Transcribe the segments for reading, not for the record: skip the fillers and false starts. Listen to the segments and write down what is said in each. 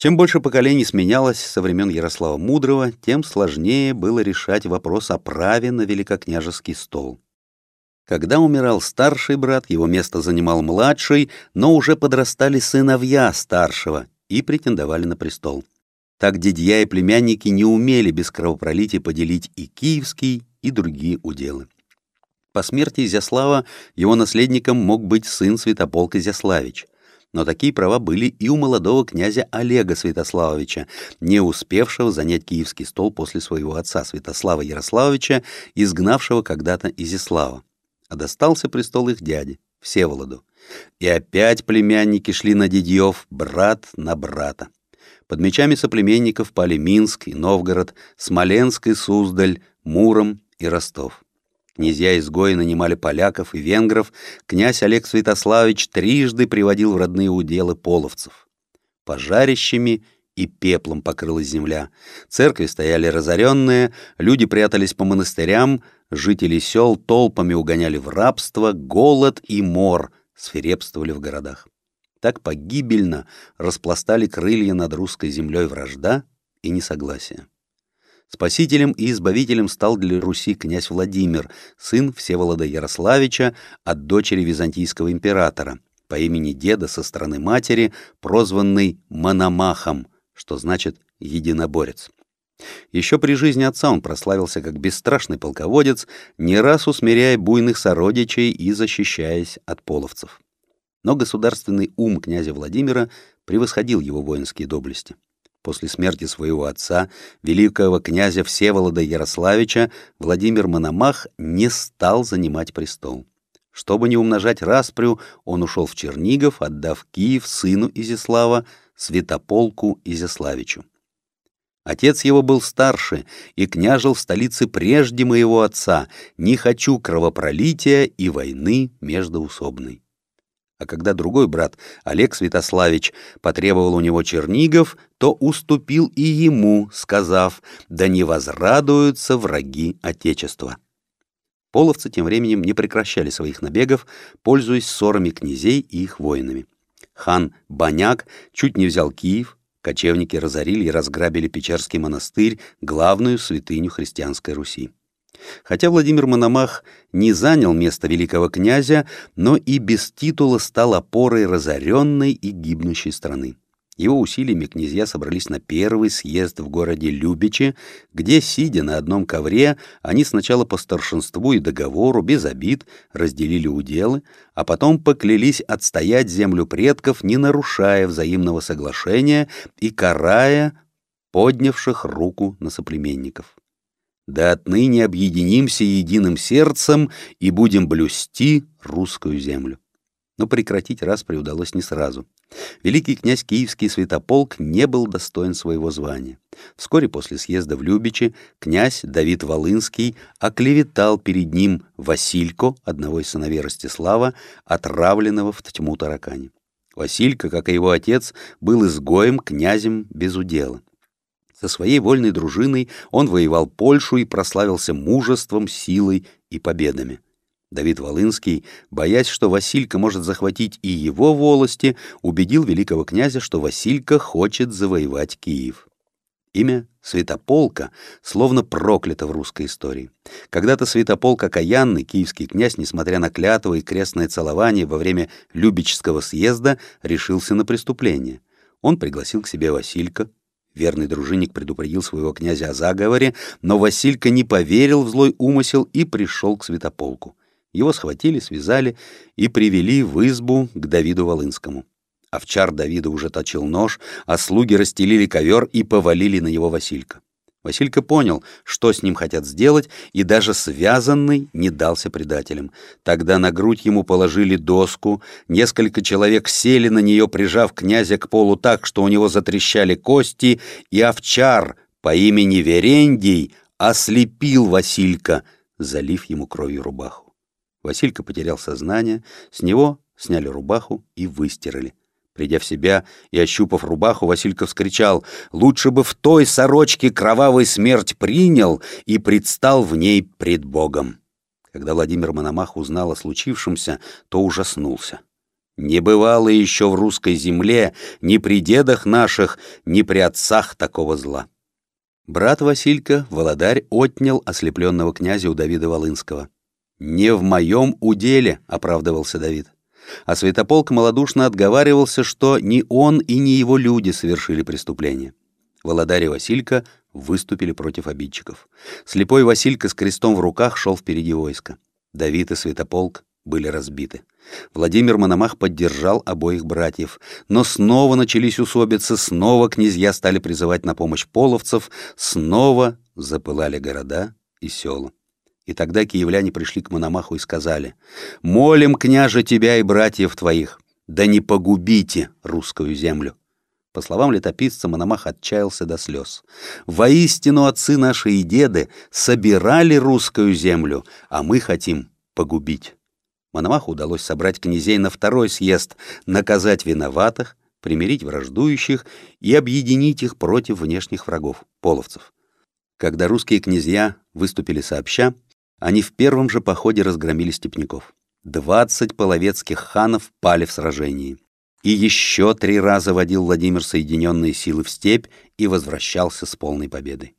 Чем больше поколений сменялось со времен Ярослава Мудрого, тем сложнее было решать вопрос о праве на великокняжеский стол. Когда умирал старший брат, его место занимал младший, но уже подрастали сыновья старшего и претендовали на престол. Так дядья и племянники не умели без кровопролития поделить и киевский, и другие уделы. По смерти Изяслава его наследником мог быть сын Святополк Изяславич. Но такие права были и у молодого князя Олега Святославовича, не успевшего занять киевский стол после своего отца Святослава Ярославовича, изгнавшего когда-то Изяслава. А достался престол их дяде, Всеволоду. И опять племянники шли на дядьев, брат на брата. Под мечами соплеменников пали Минск и Новгород, Смоленск и Суздаль, Муром и Ростов. Князья-изгои нанимали поляков и венгров, князь Олег Святославич трижды приводил в родные уделы половцев. Пожарищами и пеплом покрылась земля. Церкви стояли разоренные, люди прятались по монастырям, жители сел толпами угоняли в рабство, голод и мор свирепствовали в городах. Так погибельно распластали крылья над русской землей вражда и несогласие. Спасителем и избавителем стал для Руси князь Владимир, сын Всеволода Ярославича от дочери византийского императора, по имени деда со стороны матери, прозванный Мономахом, что значит «единоборец». Еще при жизни отца он прославился как бесстрашный полководец, не раз усмиряя буйных сородичей и защищаясь от половцев. Но государственный ум князя Владимира превосходил его воинские доблести. После смерти своего отца, великого князя Всеволода Ярославича, Владимир Мономах не стал занимать престол. Чтобы не умножать распрю, он ушел в Чернигов, отдав Киев сыну Изяслава, Святополку Изяславичу. Отец его был старше и княжил в столице прежде моего отца, не хочу кровопролития и войны междоусобной. А когда другой брат, Олег Святославич, потребовал у него Чернигов, то уступил и ему, сказав: «Да не возрадуются враги Отечества». Половцы тем временем не прекращали своих набегов, пользуясь ссорами князей и их воинами. Хан Баняк чуть не взял Киев, кочевники разорили и разграбили Печерский монастырь, главную святыню христианской Руси. Хотя Владимир Мономах не занял место великого князя, но и без титула стал опорой разоренной и гибнущей страны. Его усилиями князья собрались на первый съезд в городе Любичи, где, сидя на одном ковре, они сначала по старшинству и договору, без обид, разделили уделы, а потом поклялись отстоять землю предков, не нарушая взаимного соглашения и карая поднявших руку на соплеменников. Да отныне объединимся единым сердцем и будем блюсти русскую землю. Но прекратить распри удалось не сразу. Великий князь Киевский Святополк не был достоин своего звания. Вскоре после съезда в Любичи князь Давид Волынский оклеветал перед ним Василько, одного из сыновей Ростислава, отравленного в тьму таракани. Василько, как и его отец, был изгоем, князем без удела. Со своей вольной дружиной он воевал Польшу и прославился мужеством, силой и победами. Давид Волынский, боясь, что Василько может захватить и его волости, убедил великого князя, что Василько хочет завоевать Киев. Имя Святополка словно проклято в русской истории. Когда-то Святополк окаянный, киевский князь, несмотря на клятвы и крестное целование во время Любичского съезда, решился на преступление. Он пригласил к себе Василька. Верный дружинник предупредил своего князя о заговоре, но Василько не поверил в злой умысел и пришел к Святополку. Его схватили, связали и привели в избу к Давиду Волынскому. Овчар Давида уже точил нож, а слуги расстелили ковер и повалили на него Василька. Василька понял, что с ним хотят сделать, и даже связанный не дался предателям. Тогда на грудь ему положили доску, несколько человек сели на нее, прижав князя к полу так, что у него затрещали кости, и овчар по имени Верендий ослепил Василька, залив ему кровью рубаху. Василька потерял сознание, с него сняли рубаху и выстирали. Придя в себя и ощупав рубаху, Василька вскричал: «Лучше бы в той сорочке кровавой смерть принял и предстал в ней пред Богом». Когда Владимир Мономах узнал о случившемся, то ужаснулся. Не бывало еще в русской земле ни при дедах наших, ни при отцах такого зла. Брат Василька, Володарь, отнял ослепленного князя у Давида Волынского. «Не в моем уделе», — оправдывался Давид. А Святополк малодушно отговаривался, что ни он и ни его люди совершили преступление. Володарь и Василька выступили против обидчиков. Слепой Василька с крестом в руках шел впереди войска. Давид и Святополк были разбиты. Владимир Мономах поддержал обоих братьев, но снова начались усобицы, снова князья стали призывать на помощь половцев, снова запылали города и села. И тогда киевляне пришли к Мономаху и сказали: «Молим, княже, тебя и братьев твоих, да не погубите русскую землю». По словам летописца, Мономах отчаялся до слез. «Воистину отцы наши и деды собирали русскую землю, а мы хотим погубить». Мономаху удалось собрать князей на второй съезд, наказать виноватых, примирить враждующих и объединить их против внешних врагов, половцев. Когда русские князья выступили сообща, они в первом же походе разгромили степняков. 20 половецких ханов пали в сражении. И еще 3 раза водил Владимир соединенные силы в степь и возвращался с полной победой.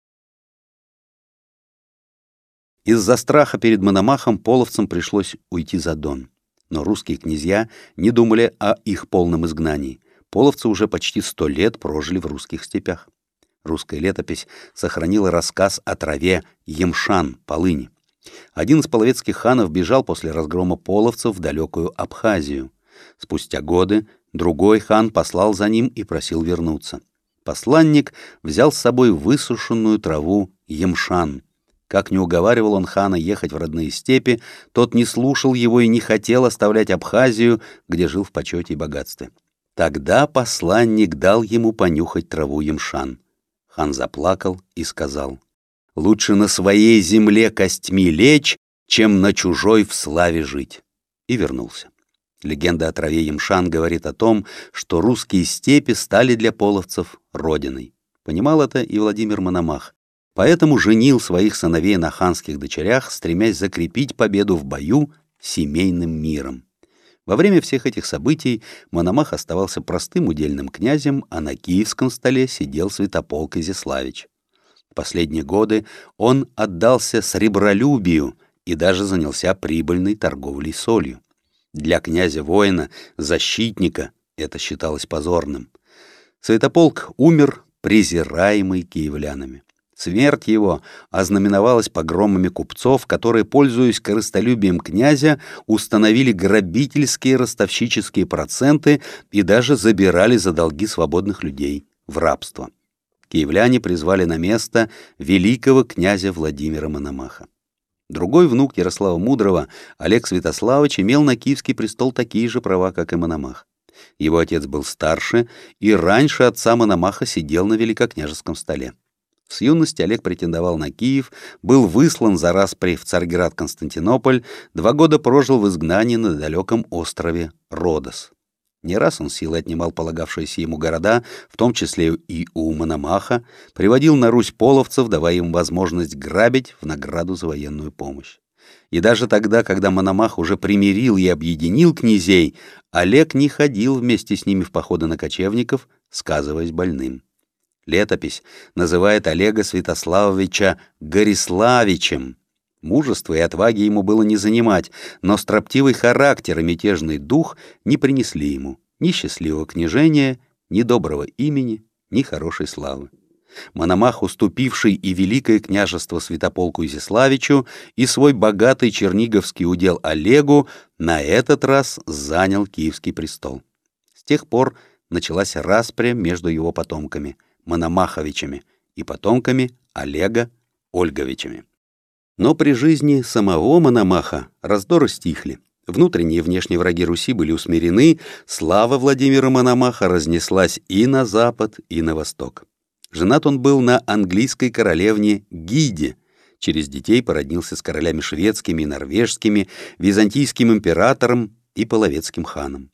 Из-за страха перед Мономахом половцам пришлось уйти за Дон. Но русские князья не думали о их полном изгнании. Половцы уже почти 100 лет прожили в русских степях. Русская летопись сохранила рассказ о траве Емшан, полыни. Один из половецких ханов бежал после разгрома половцев в далекую Абхазию. Спустя годы другой хан послал за ним и просил вернуться. Посланник взял с собой высушенную траву Емшан. Как не уговаривал он хана ехать в родные степи, тот не слушал его и не хотел оставлять Абхазию, где жил в почете и богатстве. Тогда посланник дал ему понюхать траву Емшан. Хан заплакал и сказал: «Лучше на своей земле костьми лечь, чем на чужой в славе жить». И вернулся. Легенда о траве Емшан говорит о том, что русские степи стали для половцев родиной. Понимал это и Владимир Мономах. Поэтому женил своих сыновей на ханских дочерях, стремясь закрепить победу в бою семейным миром. Во время всех этих событий Мономах оставался простым удельным князем, а на киевском столе сидел Святополк Изяславич. В последние годы он отдался сребролюбию и даже занялся прибыльной торговлей солью. Для князя-воина, защитника, это считалось позорным. Святополк умер, презираемый киевлянами. Смерть его ознаменовалась погромами купцов, которые, пользуясь корыстолюбием князя, установили грабительские ростовщические проценты и даже забирали за долги свободных людей в рабство. Киевляне призвали на место великого князя Владимира Мономаха. Другой внук Ярослава Мудрого, Олег Святославич, имел на киевский престол такие же права, как и Мономах. Его отец был старше и раньше отца Мономаха сидел на великокняжеском столе. С юности Олег претендовал на Киев, был выслан за распри в Царьград-Константинополь, 2 года прожил в изгнании на далеком острове Родос. Не раз он силой отнимал полагавшиеся ему города, в том числе и у Мономаха, приводил на Русь половцев, давая им возможность грабить в награду за военную помощь. И даже тогда, когда Мономах уже примирил и объединил князей, Олег не ходил вместе с ними в походы на кочевников, сказываясь больным. Летопись называет Олега Святославовича Гориславичем. Мужества и отваги ему было не занимать, но строптивый характер и мятежный дух не принесли ему ни счастливого княжения, ни доброго имени, ни хорошей славы. Мономах, уступивший и великое княжество Святополку Изяславичу, и свой богатый черниговский удел Олегу, на этот раз занял Киевский престол. С тех пор началась распря между его потомками — Мономаховичами, и потомками Олега Ольговичами. Но при жизни самого Мономаха раздоры стихли. Внутренние и внешние враги Руси были усмирены, слава Владимира Мономаха разнеслась и на запад, и на восток. Женат он был на английской королевне Гиде. Через детей породнился с королями шведскими и норвежскими, византийским императором и половецким ханом.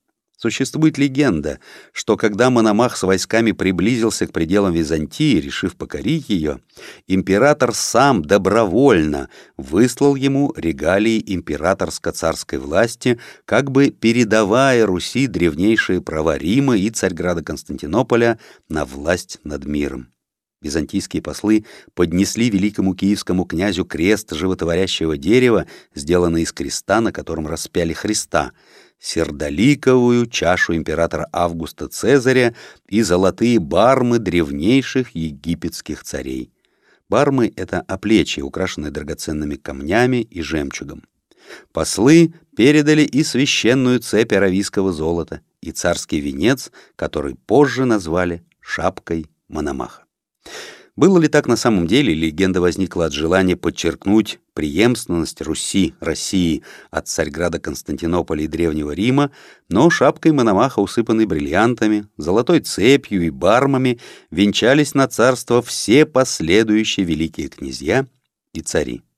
Существует легенда, что когда Мономах с войсками приблизился к пределам Византии, решив покорить ее, император сам добровольно выслал ему регалии императорско-царской власти, как бы передавая Руси древнейшие права Рима и Царьграда Константинополя на власть над миром. Византийские послы поднесли великому киевскому князю крест животворящего дерева, сделанный из креста, на котором распяли Христа, сердоликовую чашу императора Августа Цезаря и золотые бармы древнейших египетских царей. Бармы — это оплечья, украшенные драгоценными камнями и жемчугом. Послы передали и священную цепь аравийского золота, и царский венец, который позже назвали шапкой Мономаха. Было ли так на самом деле, легенда возникла от желания подчеркнуть преемственность России от Царьграда Константинополя и Древнего Рима, но шапкой Мономаха, усыпанной бриллиантами, золотой цепью и бармами, венчались на царство все последующие великие князья и цари.